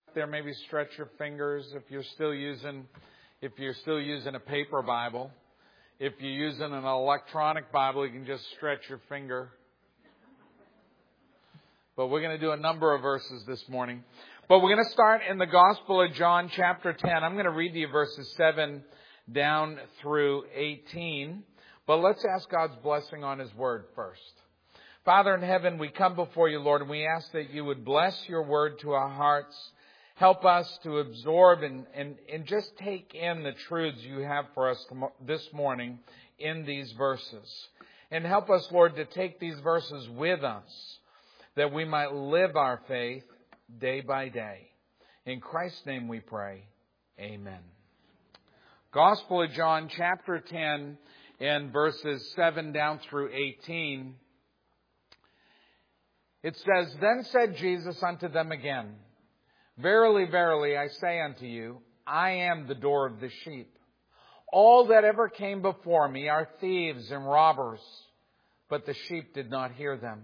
there, maybe stretch your fingers if you're still using a paper Bible. If you're using an electronic Bible, you can just stretch your finger. But we're going to do a number of verses this morning. But we're going to start in the Gospel of John, chapter 10. I'm going to read to you verses 7 down through 18. But let's ask God's blessing on His Word first. Father in heaven, we come before you, Lord, and we ask that you would bless your Word to our hearts. Help us to absorb and just take in the truths you have for us this morning in these verses. And help us, Lord, to take these verses with us, that we might live our faith day by day. In Christ's name we pray. Amen. Gospel of John, chapter 10, and verses 7 down through 18. It says, Then said Jesus unto them again, Verily, verily, I say unto you, I am the door of the sheep. All that ever came before me are thieves and robbers, but the sheep did not hear them.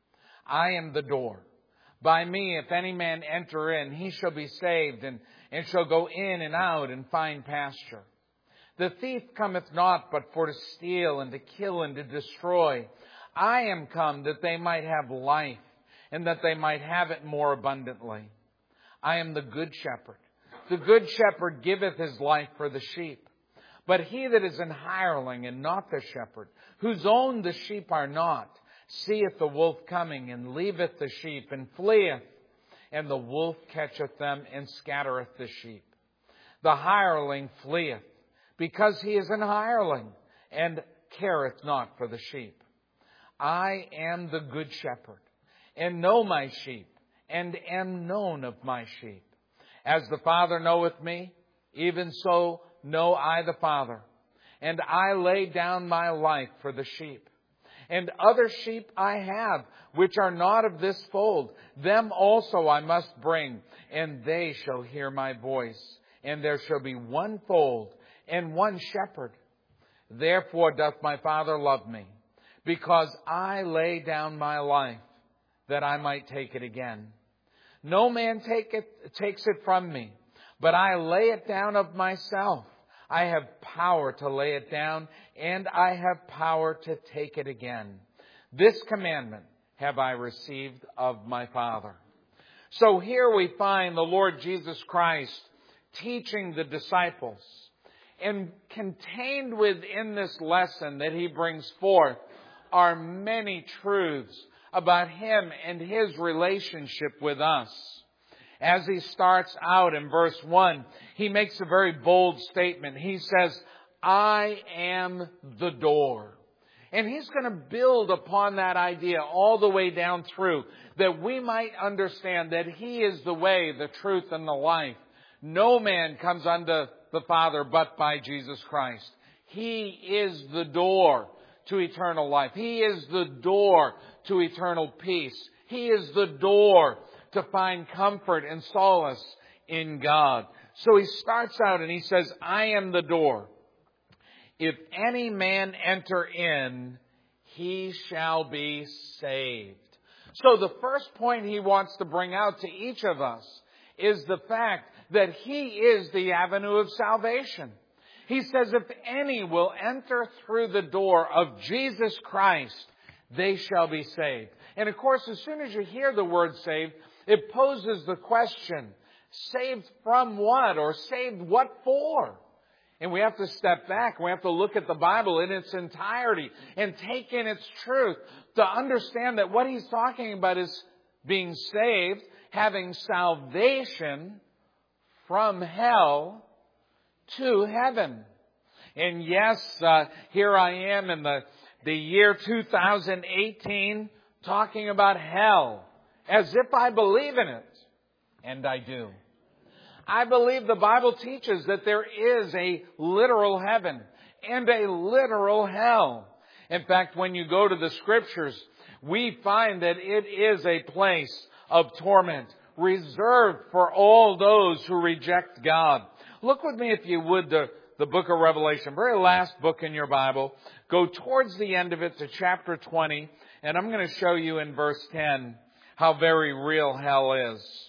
I am the door. By me, if any man enter in, he shall be saved, and shall go in and out and find pasture. The thief cometh not but for to steal and to kill and to destroy. I am come that they might have life, and that they might have it more abundantly. I am the good shepherd. The good shepherd giveth his life for the sheep. But he that is an hireling and not the shepherd, whose own the sheep are not, seeth the wolf coming, and leaveth the sheep, and fleeth. And the wolf catcheth them, and scattereth the sheep. The hireling fleeth, because he is an hireling, and careth not for the sheep. I am the good shepherd, and know my sheep, and am known of my sheep. As the Father knoweth me, even so know I the Father. And I lay down my life for the sheep. And other sheep I have, which are not of this fold. Them also I must bring, and they shall hear my voice. And there shall be one fold, and one shepherd. Therefore doth my Father love me, because I lay down my life, that I might take it again. No man takes it from me, but I lay it down of myself. I have power to lay it down, and I have power to take it again. This commandment have I received of my Father. So here we find the Lord Jesus Christ teaching the disciples. And contained within this lesson that He brings forth are many truths about Him and His relationship with us. As He starts out in verse 1, He makes a very bold statement. He says, I am the door. And He's going to build upon that idea all the way down through, that we might understand that He is the way, the truth, and the life. No man comes unto the Father but by Jesus Christ. He is the door to eternal life. He is the door to eternal peace. He is the door to find comfort and solace in God. So He starts out and He says, I am the door. If any man enter in, he shall be saved. So the first point He wants to bring out to each of us is the fact that He is the avenue of salvation. He says, if any will enter through the door of Jesus Christ, they shall be saved. And of course, as soon as you hear the word saved, it poses the question, saved from what? Or saved what for? And we have to step back. We have to look at the Bible in its entirety and take in its truth to understand that what He's talking about is being saved, having salvation from hell to heaven. And yes, here I am in the year 2018 talking about hell as if I believe in it. And I do. I believe the Bible teaches that there is a literal heaven and a literal hell. In fact, when you go to the Scriptures, we find that it is a place of torment reserved for all those who reject God. Look with me, if you would, the book of Revelation, very last book in your Bible. Go towards the end of it to chapter 20, and I'm going to show you in verse 10 how very real hell is.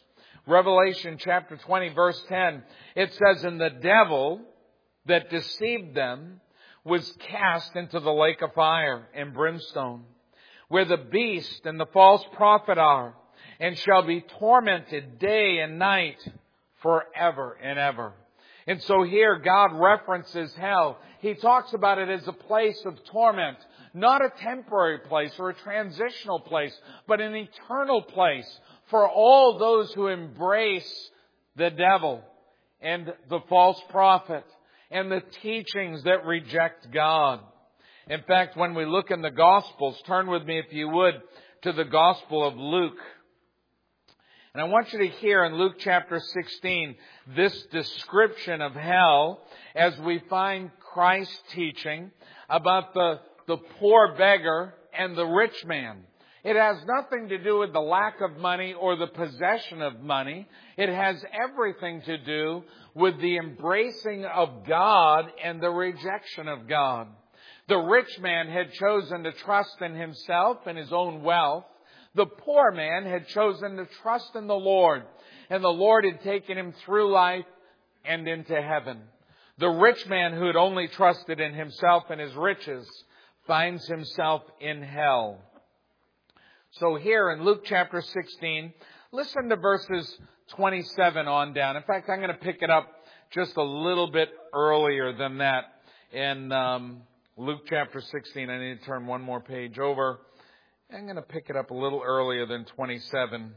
Revelation chapter 20 verse 10, it says, "And the devil that deceived them was cast into the lake of fire and brimstone, where the beast and the false prophet are, and shall be tormented day and night forever and ever." And so here God references hell. He talks about it as a place of torment, not a temporary place or a transitional place, but an eternal place for all those who embrace the devil and the false prophet and the teachings that reject God. In fact, when we look in the Gospels, turn with me, if you would, to the Gospel of Luke. And I want you to hear in Luke chapter 16 this description of hell as we find Christ teaching about the poor beggar and the rich man. It has nothing to do with the lack of money or the possession of money. It has everything to do with the embracing of God and the rejection of God. The rich man had chosen to trust in himself and his own wealth. The poor man had chosen to trust in the Lord, and the Lord had taken him through life and into heaven. The rich man who had only trusted in himself and his riches finds himself in hell. So here in Luke chapter 16, listen to verses 27 on down. In fact, I'm going to pick it up just a little bit earlier than that in Luke chapter 16. I need to turn one more page over. I'm going to pick it up a little earlier than 27.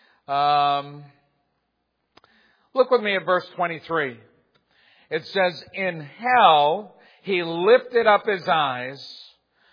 Look with me at verse 23. It says, "In hell he lifted up his eyes,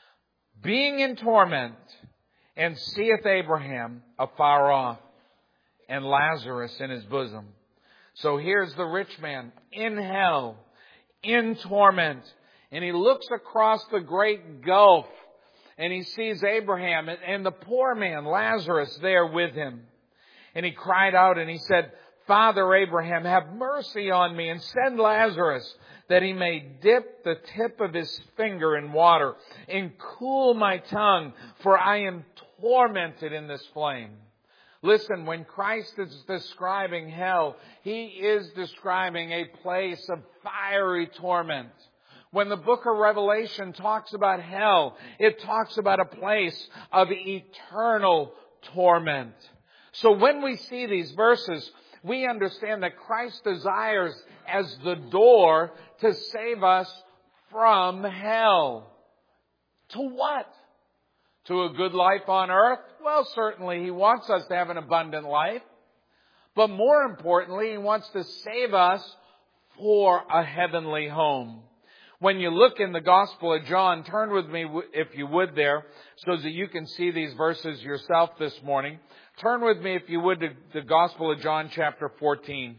being in torment, and seeth Abraham afar off, and Lazarus in his bosom." So here's the rich man in hell, in torment, and he looks across the great gulf, and he sees Abraham and the poor man, Lazarus, there with him. And he cried out and he said, "Father Abraham, have mercy on me and send Lazarus that he may dip the tip of his finger in water and cool my tongue, for I am tormented in this flame." Listen, when Christ is describing hell, He is describing a place of fiery torment. When the book of Revelation talks about hell, it talks about a place of eternal torment. So when we see these verses, we understand that Christ desires as the door to save us from hell. To what? To a good life on earth? Well, certainly He wants us to have an abundant life. But more importantly, He wants to save us for a heavenly home. When you look in the Gospel of John, turn with me, if you would, there, so that you can see these verses yourself this morning. Turn with me, if you would, to the Gospel of John, chapter 14.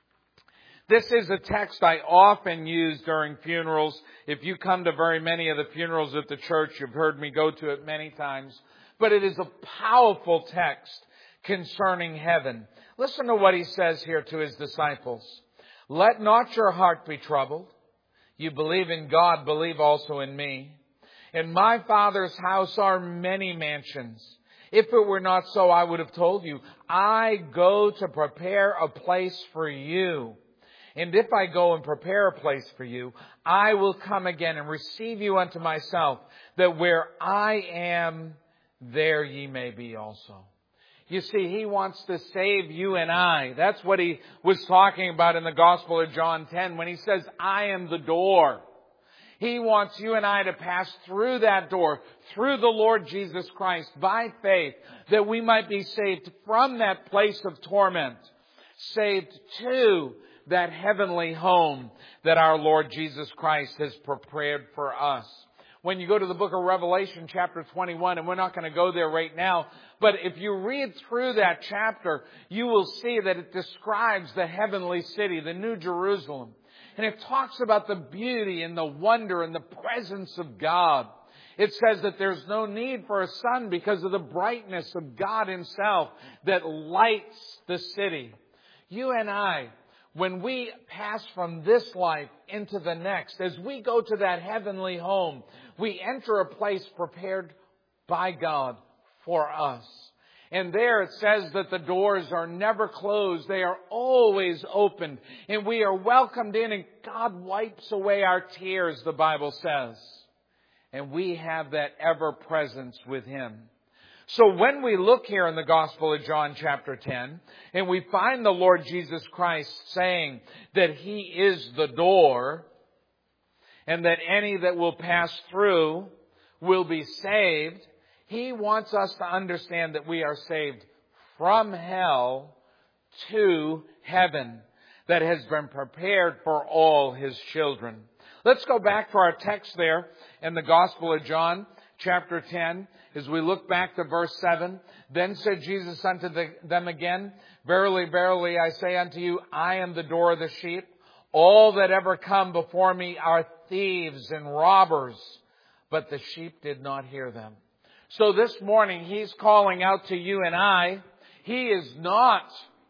This is a text I often use during funerals. If you come to very many of the funerals at the church, you've heard me go to it many times. But it is a powerful text concerning heaven. Listen to what He says here to His disciples. "Let not your heart be troubled. You believe in God, believe also in me. In my Father's house are many mansions. If it were not so, I would have told you. I go to prepare a place for you. And if I go and prepare a place for you, I will come again and receive you unto myself, that where I am, there ye may be also." You see, He wants to save you and I. That's what He was talking about in the Gospel of John 10 when He says, "I am the door." He wants you and I to pass through that door, through the Lord Jesus Christ, by faith, that we might be saved from that place of torment, saved to that heavenly home that our Lord Jesus Christ has prepared for us. When you go to the book of Revelation, chapter 21, and we're not going to go there right now, but if you read through that chapter, you will see that it describes the heavenly city, the New Jerusalem. And it talks about the beauty and the wonder and the presence of God. It says that there's no need for a sun because of the brightness of God Himself that lights the city. You and I, when we pass from this life into the next, as we go to that heavenly home, we enter a place prepared by God for us. And there it says that the doors are never closed. They are always opened. And we are welcomed in, and God wipes away our tears, the Bible says. And we have that ever presence with Him. So when we look here in the Gospel of John chapter 10, and we find the Lord Jesus Christ saying that He is the door, and that any that will pass through will be saved, He wants us to understand that we are saved from hell to heaven that has been prepared for all His children. Let's go back to our text there in the Gospel of John, chapter 10, as we look back to verse 7. Then said Jesus unto them again, Verily, verily, I say unto you, I am the door of the sheep. All that ever come before me are thieves and robbers, but the sheep did not hear them. So this morning, He's calling out to you and I. He is not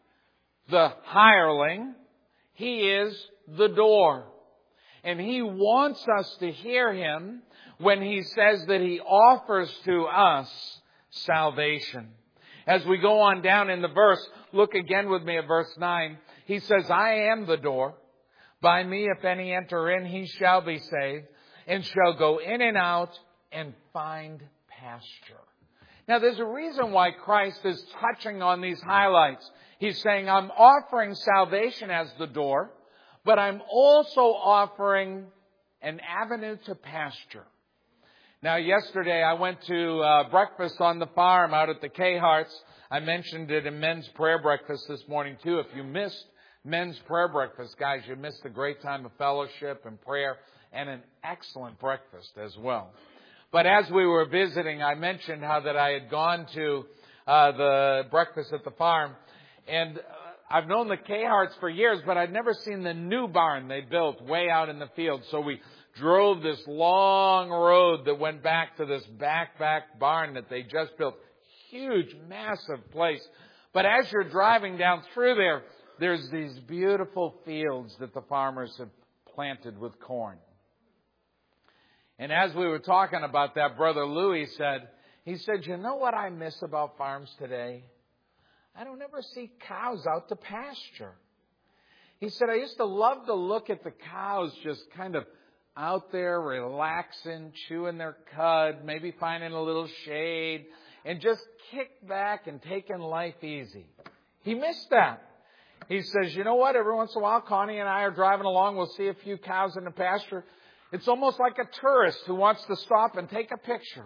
the hireling. He is the door. And He wants us to hear Him when He says that He offers to us salvation. As we go on down in the verse, look again with me at verse 9. He says, I am the door. By me, if any enter in, he shall be saved, and shall go in and out and find pasture. Now, there's a reason why Christ is touching on these highlights. He's saying, I'm offering salvation as the door, but I'm also offering an avenue to pasture. Now, yesterday I went to breakfast on the farm out at the Caharts. I mentioned it in men's prayer breakfast this morning too. If you missed men's prayer breakfast, guys, you missed a great time of fellowship and prayer and an excellent breakfast as well. But as we were visiting, I mentioned how that I had gone to the breakfast at the farm, and I've known the Caharts for years, but I'd never seen the new barn they built way out in the field. So we drove this long road that went back to this back barn that they just built. Huge, massive place. But as you're driving down through there, there's these beautiful fields that the farmers have planted with corn. And as we were talking about that, Brother Louis said, you know what I miss about farms today? I don't ever see cows out to pasture. He said, I used to love to look at the cows just kind of out there relaxing, chewing their cud, maybe finding a little shade, and just kick back and taking life easy. He missed that. He says, you know what? Every once in a while, Connie and I are driving along. We'll see a few cows in the pasture. It's almost like a tourist who wants to stop and take a picture.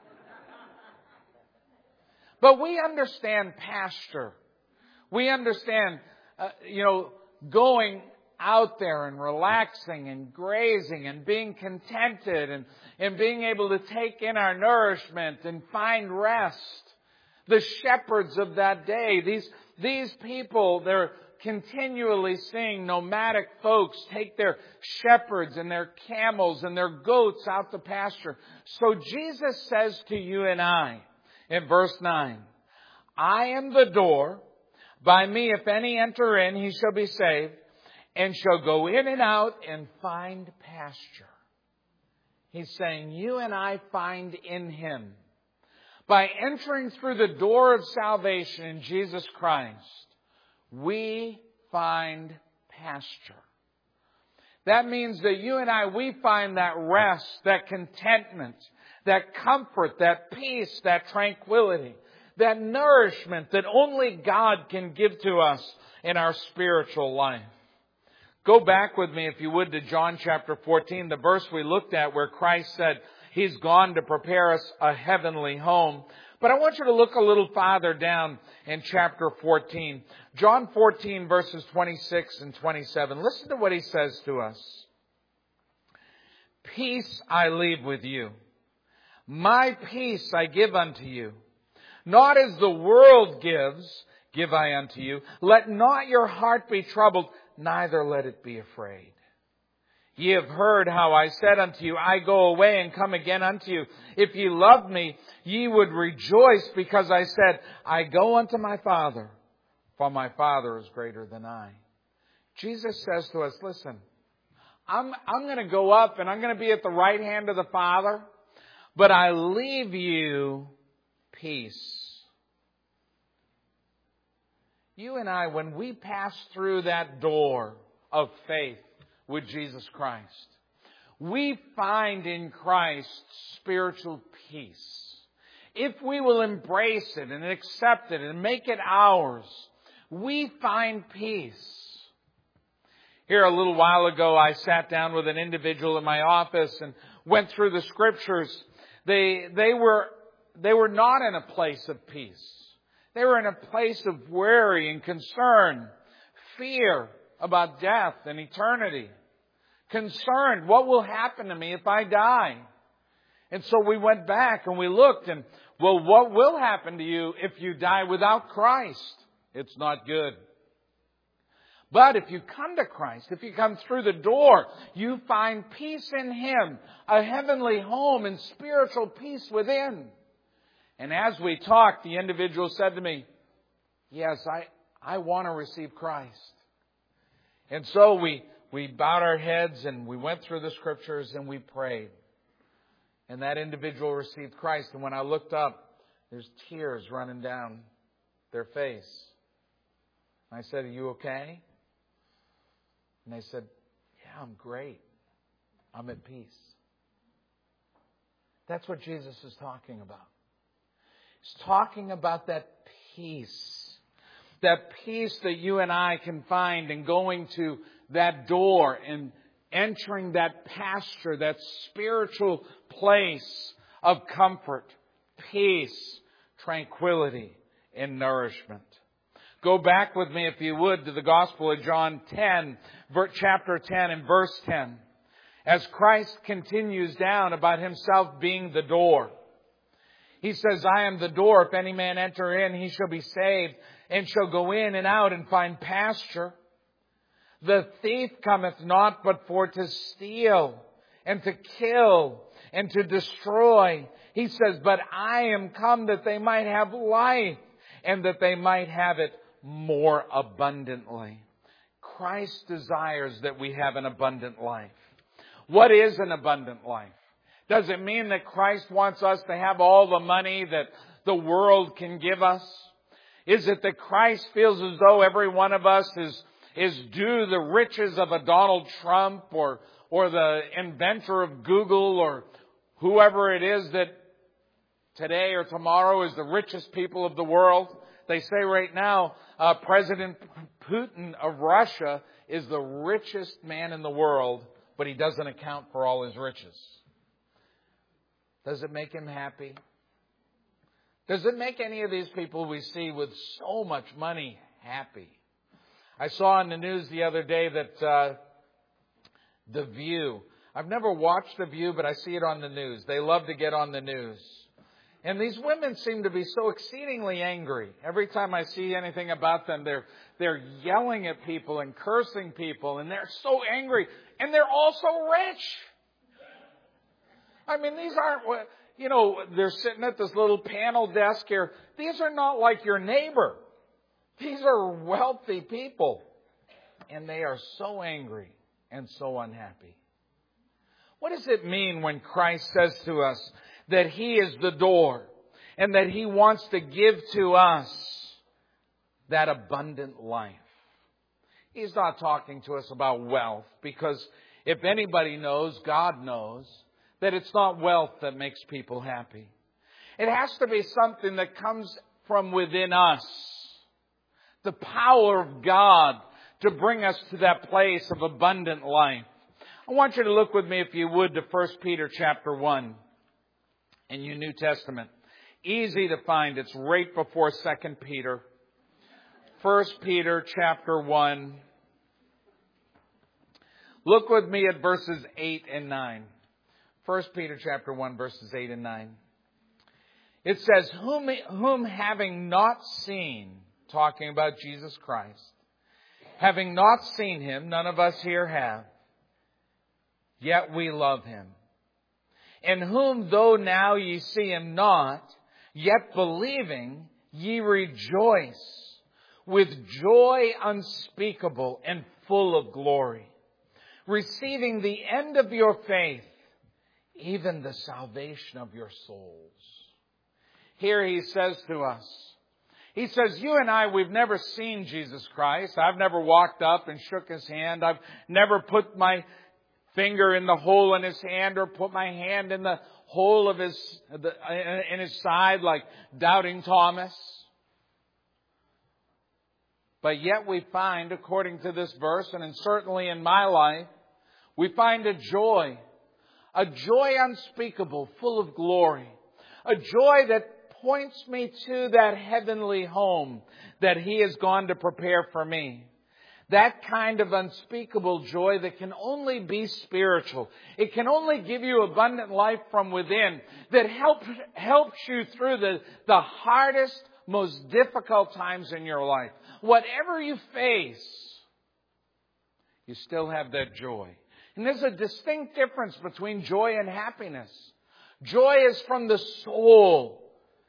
But we understand pasture. We understand, going out there and relaxing and grazing and being contented and being able to take in our nourishment and find rest. The shepherds of that day, these people, they're continually seeing nomadic folks take their shepherds and their camels and their goats out to pasture. So Jesus says to you and I in verse 9, I am the door. By me, if any enter in, he shall be saved and shall go in and out and find pasture. He's saying you and I find in Him. By entering through the door of salvation in Jesus Christ, we find pasture. That means that you and I, we find that rest, that contentment, that comfort, that peace, that tranquility, that nourishment that only God can give to us in our spiritual life. Go back with me, if you would, to John chapter 14, the verse we looked at where Christ said He's gone to prepare us a heavenly home. But I want you to look a little farther down in chapter 14. John 14, verses 26 and 27. Listen to what He says to us. Peace I leave with you. My peace I give unto you. Not as the world gives, give I unto you. Let not your heart be troubled, neither let it be afraid. Ye have heard how I said unto you, I go away and come again unto you. If ye loved me, ye would rejoice, because I said, I go unto my Father, for my Father is greater than I. Jesus says to us, listen, I'm going to go up and I'm going to be at the right hand of the Father, but I leave you peace. You and I, when we pass through that door of faith with Jesus Christ, we find in Christ spiritual peace. If we will embrace it and accept it and make it ours, we find peace. Here a little while ago, I sat down with an individual in my office and went through the Scriptures. They were not in a place of peace. They were in a place of worry and concern, fear about death and eternity. Concerned, what will happen to me if I die? And so we went back and we looked and, well, what will happen to you if you die without Christ? It's not good. But if you come to Christ, if you come through the door, you find peace in Him, a heavenly home and spiritual peace within. And as we talked, the individual said to me, yes, I want to receive Christ. And so we bowed our heads and we went through the Scriptures and we prayed. And that individual received Christ. And when I looked up, there's tears running down their face. I said, are you okay? And they said, yeah, I'm great. I'm at peace. That's what Jesus is talking about. He's talking about that peace. That peace that you and I can find in going to that door and entering that pasture, that spiritual place of comfort, peace, tranquility, and nourishment. Go back with me, if you would, to the Gospel of John 10, chapter 10 and verse 10. As Christ continues down about Himself being the door. He says, I am the door. If any man enter in, he shall be saved and shall go in and out and find pasture. The thief cometh not but for to steal and to kill and to destroy. He says, but I am come that they might have life and that they might have it more abundantly. Christ desires that we have an abundant life. What is an abundant life? Does it mean that Christ wants us to have all the money that the world can give us? Is it that Christ feels as though every one of us is due the riches of a Donald Trump or the inventor of Google or whoever it is that today or tomorrow is the richest people of the world? They say right now, President Putin of Russia is the richest man in the world, but he doesn't account for all his riches. Does it make him happy? Does it make any of these people we see with so much money happy? I saw in the news the other day that The View. I've never watched The View, but I see it on the news. They love to get on the news. And these women seem to be so exceedingly angry. Every time I see anything about them, they're yelling at people and cursing people, and they're so angry. And they're also rich. I mean, these aren't, they're sitting at this little panel desk here. These are not like your neighbor. These are wealthy people. And they are so angry and so unhappy. What does it mean when Christ says to us that He is the door and that He wants to give to us that abundant life? He's not talking to us about wealth, because if anybody knows, God knows, that it's not wealth that makes people happy. It has to be something that comes from within us. The power of God to bring us to that place of abundant life. I want you to look with me, if you would, to 1 Peter chapter 1 in your New Testament. Easy to find. It's right before 2 Peter. 1 Peter chapter 1. Look with me at verses 8 and 9. 1 Peter chapter 1, verses 8 and 9. It says, whom having not seen, talking about Jesus Christ, having not seen Him, none of us here have, yet we love Him. In whom, though now ye see Him not, yet believing, ye rejoice with joy unspeakable and full of glory, receiving the end of your faith, even the salvation of your souls. Here He says to us, He says, you and I, we've never seen Jesus Christ. I've never walked up and shook His hand. I've never put my finger in the hole in His hand or put my hand in the hole of in His side like doubting Thomas. But yet we find, according to this verse, and certainly in my life, we find a joy unspeakable, full of glory, a joy that points me to that heavenly home that He has gone to prepare for me. That kind of unspeakable joy that can only be spiritual. It can only give you abundant life from within that helps you through the hardest, most difficult times in your life. Whatever you face, you still have that joy. And there's a distinct difference between joy and happiness. Joy is from the soul.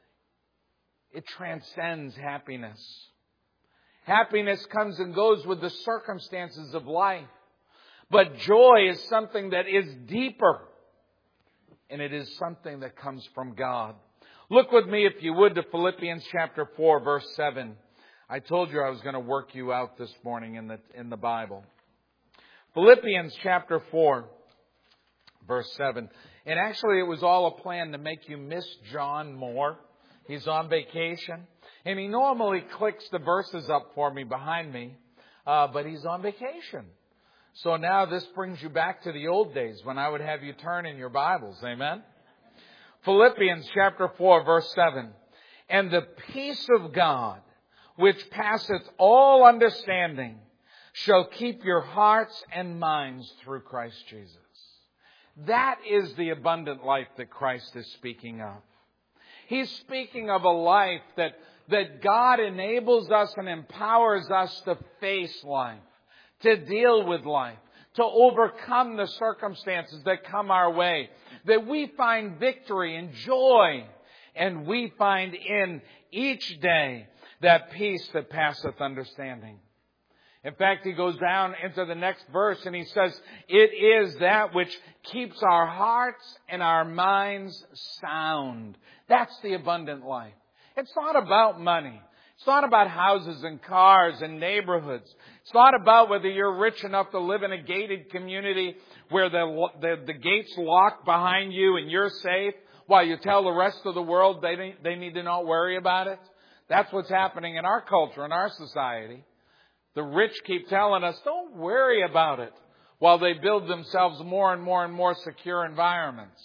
It transcends happiness. Happiness comes and goes with the circumstances of life. But joy is something that is deeper. And it is something that comes from God. Look with me, if you would, to Philippians chapter 4, verse 7. I told you I was going to work you out this morning in the Bible. Philippians chapter 4, verse 7. And actually it was all a plan to make you miss John more. He's on vacation. And he normally clicks the verses up for me behind me. But he's on vacation. So now this brings you back to the old days when I would have you turn in your Bibles. Amen? Philippians chapter 4, verse 7. And the peace of God, which passeth all understanding, shall keep your hearts and minds through Christ Jesus. That is the abundant life that Christ is speaking of. He's speaking of a life that God enables us and empowers us to face life, to deal with life, to overcome the circumstances that come our way, that we find victory and joy, and we find in each day that peace that passeth understanding. In fact, he goes down into the next verse and he says, it is that which keeps our hearts and our minds sound. That's the abundant life. It's not about money. It's not about houses and cars and neighborhoods. It's not about whether you're rich enough to live in a gated community where the gates lock behind you and you're safe while you tell the rest of the world they need to not worry about it. That's what's happening in our culture, in our society. The rich keep telling us, don't worry about it, while they build themselves more and more and more secure environments.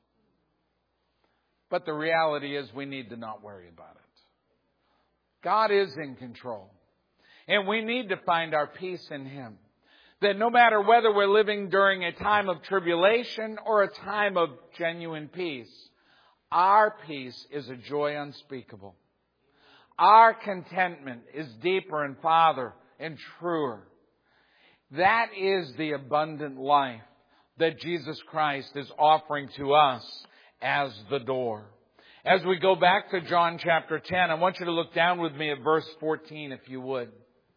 But the reality is we need to not worry about it. God is in control. And we need to find our peace in Him. That no matter whether we're living during a time of tribulation or a time of genuine peace, our peace is a joy unspeakable. Our contentment is deeper and farther and truer. That is the abundant life that Jesus Christ is offering to us as the door. As we go back to John chapter 10, I want you to look down with me at verse 14, if you would.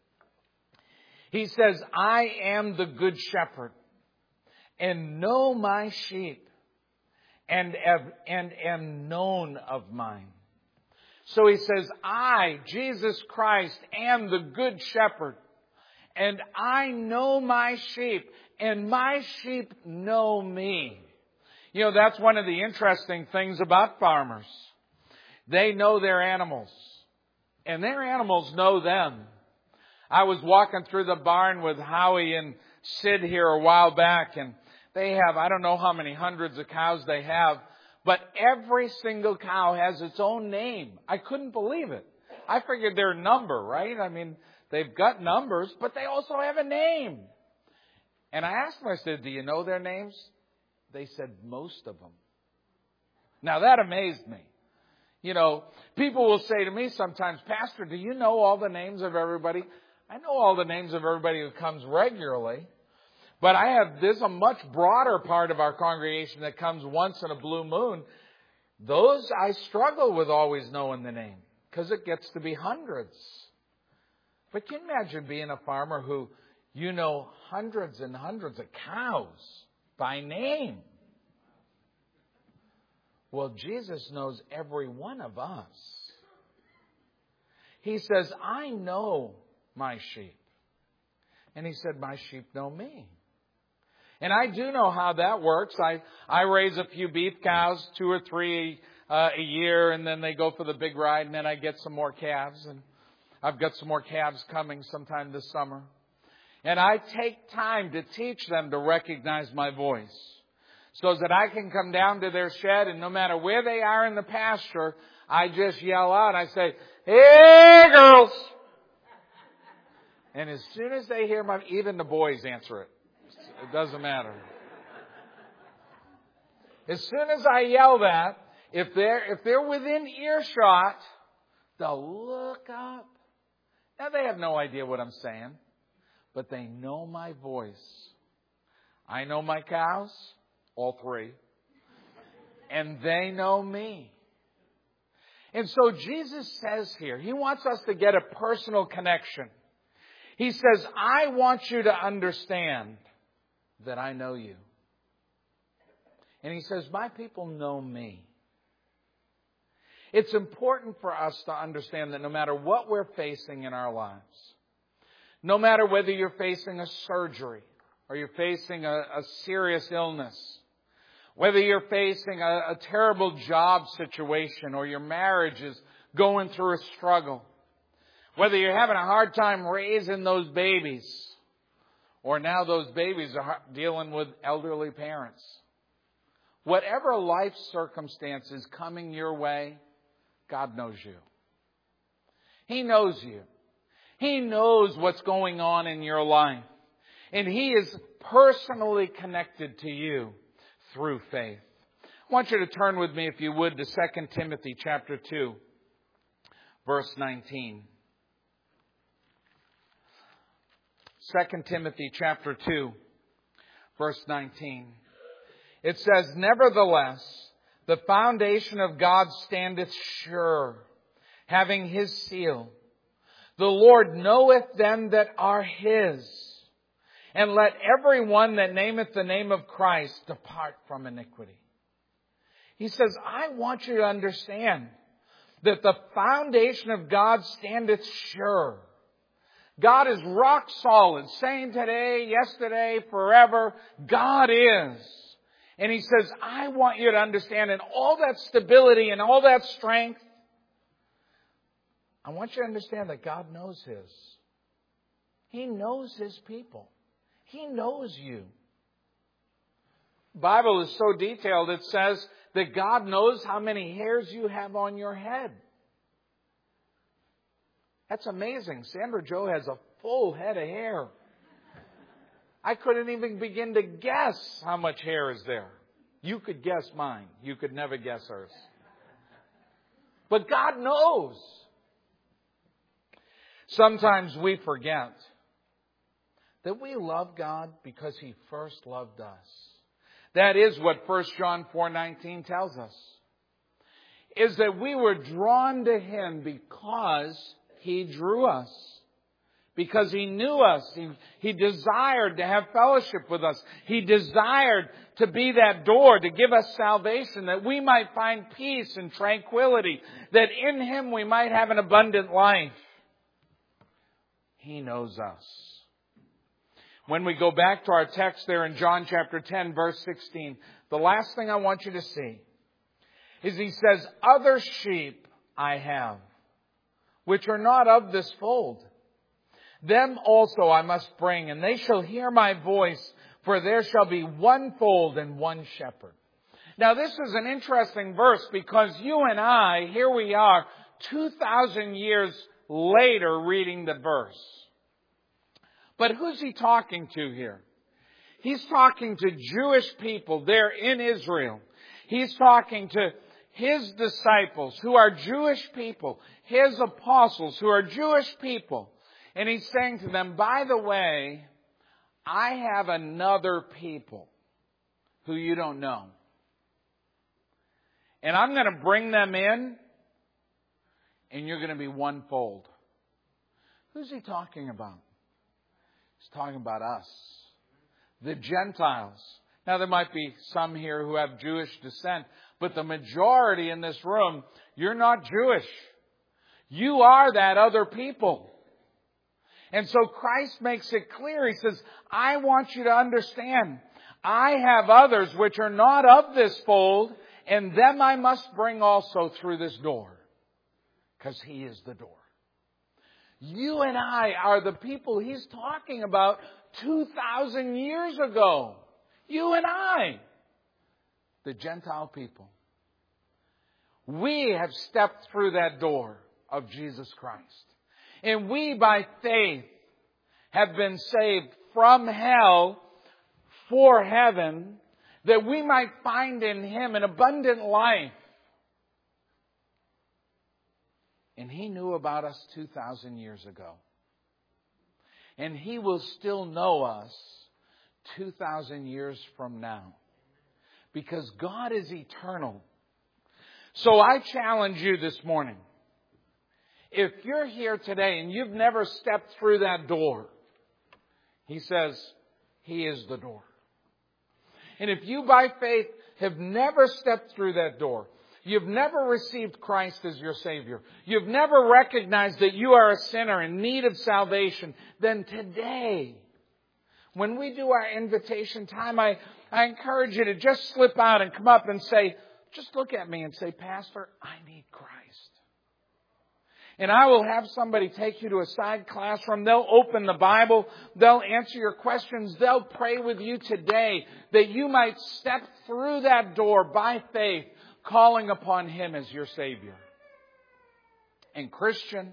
He says, I am the good shepherd, and know my sheep, and am known of mine. So he says, I, Jesus Christ, am the good shepherd, and I know my sheep, and my sheep know me. You know, that's one of the interesting things about farmers. They know their animals, and their animals know them. I was walking through the barn with Howie and Sid here a while back, and they have, I don't know how many hundreds of cows they have, but every single cow has its own name. I couldn't believe it. I figured their number, right? I mean, they've got numbers, but they also have a name. And I asked them, I said, do you know their names? They said, most of them. Now that amazed me. You know, people will say to me sometimes, Pastor, do you know all the names of everybody? I know all the names of everybody who comes regularly. But there's a much broader part of our congregation that comes once in a blue moon. Those I struggle with always knowing the name because it gets to be hundreds. But can you imagine being a farmer who you know hundreds and hundreds of cows by name? Well, Jesus knows every one of us. He says, I know my sheep. And he said, my sheep know me. And I do know how that works. I raise a few beef cows, 2 or 3 a year, and then they go for the big ride, and then I get some more calves. And I've got some more calves coming sometime this summer. And I take time to teach them to recognize my voice, so that I can come down to their shed, and no matter where they are in the pasture, I just yell out. I say, hey, girls! And as soon as they hear even the boys answer it. It doesn't matter. As soon as I yell that, if they're within earshot, they'll look up. Now, they have no idea what I'm saying, but they know my voice. I know my cows, all 3, and they know me. And so Jesus says here, He wants us to get a personal connection. He says, I want you to understand that I know you. And He says, my people know me. It's important for us to understand that no matter what we're facing in our lives, no matter whether you're facing a surgery or you're facing a serious illness, whether you're facing a terrible job situation or your marriage is going through a struggle, whether you're having a hard time raising those babies, or now those babies are dealing with elderly parents. Whatever life circumstance is coming your way, God knows you. He knows you. He knows what's going on in your life. And He is personally connected to you through faith. I want you to turn with me, if you would, to 2 Timothy chapter 2, verse 19. 2 Timothy chapter 2, verse 19. It says, nevertheless, the foundation of God standeth sure, having His seal. The Lord knoweth them that are His. And let every one that nameth the name of Christ depart from iniquity. He says, I want you to understand that the foundation of God standeth sure. God is rock solid, saying today, yesterday, forever, God is. And He says, I want you to understand in all that stability and all that strength, I want you to understand that God knows His. He knows His people. He knows you. The Bible is so detailed, it says that God knows how many hairs you have on your head. That's amazing. Sandra Jo has a full head of hair. I couldn't even begin to guess how much hair is there. You could guess mine. You could never guess hers. But God knows. Sometimes we forget that we love God because He first loved us. That is what 1 John 4:19 tells us. Is that we were drawn to Him because He drew us. Because He knew us. He desired to have fellowship with us. He desired to be that door to give us salvation, that we might find peace and tranquility, that in Him we might have an abundant life. He knows us. When we go back to our text there in John chapter 10, verse 16, the last thing I want you to see is He says, other sheep I have, which are not of this fold. Them also I must bring, and they shall hear my voice, for there shall be one fold and one shepherd. Now this is an interesting verse because you and I, here we are, 2,000 years later reading the verse. But who's He talking to here? He's talking to Jewish people there in Israel. He's talking to His disciples who are Jewish people, His apostles who are Jewish people. And He's saying to them, by the way, I have another people who you don't know. And I'm going to bring them in, and you're going to be one fold. Who's He talking about? He's talking about us, the Gentiles. Now, there might be some here who have Jewish descent, but the majority in this room, you're not Jewish. You are that other people. And so Christ makes it clear. He says, I want you to understand, I have others which are not of this fold, and them I must bring also through this door. Because He is the door. You and I are the people He's talking about 2,000 years ago. You and I. The Gentile people. We have stepped through that door of Jesus Christ. And we, by faith, have been saved from hell for heaven, that we might find in Him an abundant life. And He knew about us 2,000 years ago. And He will still know us 2,000 years from now. Because God is eternal. So I challenge you this morning. If you're here today and you've never stepped through that door, He says He is the door. And if you by faith have never stepped through that door, you've never received Christ as your Savior, you've never recognized that you are a sinner in need of salvation, then today, when we do our invitation time, I encourage you to just slip out and come up and say, just look at me and say, Pastor, I need Christ. And I will have somebody take you to a side classroom. They'll open the Bible. They'll answer your questions. They'll pray with you today that you might step through that door by faith, calling upon Him as your Savior. And Christian,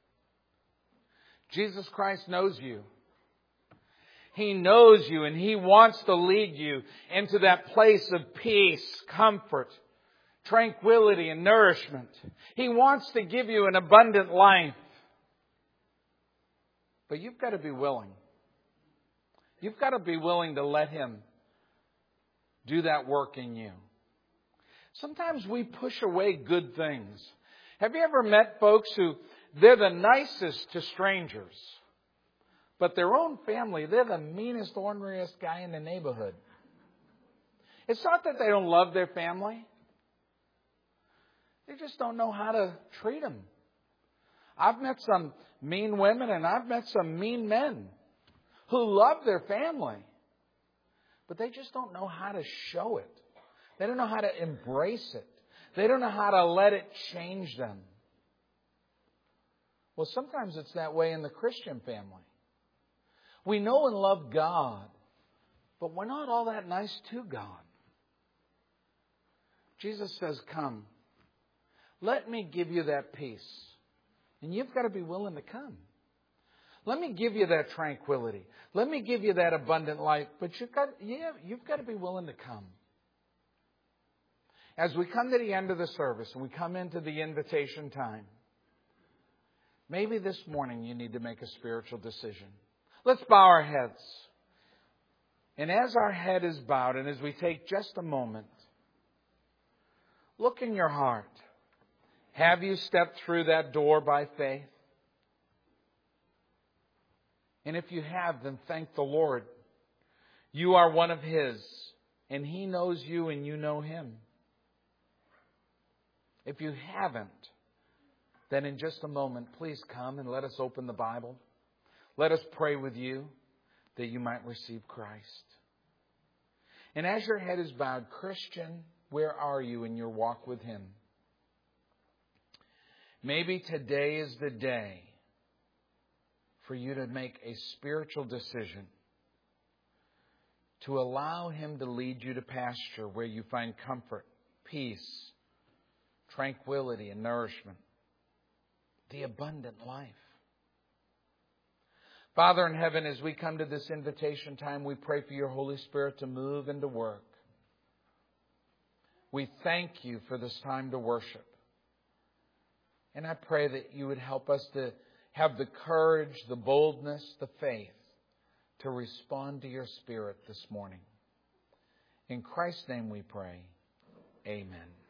Jesus Christ knows you. He knows you, and He wants to lead you into that place of peace, comfort, tranquility, and nourishment. He wants to give you an abundant life. But you've got to be willing. You've got to be willing to let Him do that work in you. Sometimes we push away good things. Have you ever met folks who they're the nicest to strangers, but their own family, they're the meanest, orneriest guy in the neighborhood? It's not that they don't love their family. They just don't know how to treat them. I've met some mean women and I've met some mean men who love their family, but they just don't know how to show it. They don't know how to embrace it. They don't know how to let it change them. Well, sometimes it's that way in the Christian family. We know and love God, but we're not all that nice to God. Jesus says, come, let me give you that peace. And you've got to be willing to come. Let me give you that tranquility. Let me give you that abundant life. But you've got to be willing to come. As we come to the end of the service and we come into the invitation time, maybe this morning you need to make a spiritual decision. Let's bow our heads. And as our head is bowed and as we take just a moment, look in your heart. Have you stepped through that door by faith? And if you have, then thank the Lord. You are one of His, and He knows you and you know Him. If you haven't, then in just a moment, please come and let us open the Bible. Let us pray with you that you might receive Christ. And as your head is bowed, Christian, where are you in your walk with Him? Maybe today is the day for you to make a spiritual decision to allow Him to lead you to pasture where you find comfort, peace, tranquility, and nourishment. The abundant life. Father in heaven, as we come to this invitation time, we pray for your Holy Spirit to move and to work. We thank you for this time to worship. And I pray that you would help us to have the courage, the boldness, the faith to respond to your Spirit this morning. In Christ's name we pray. Amen.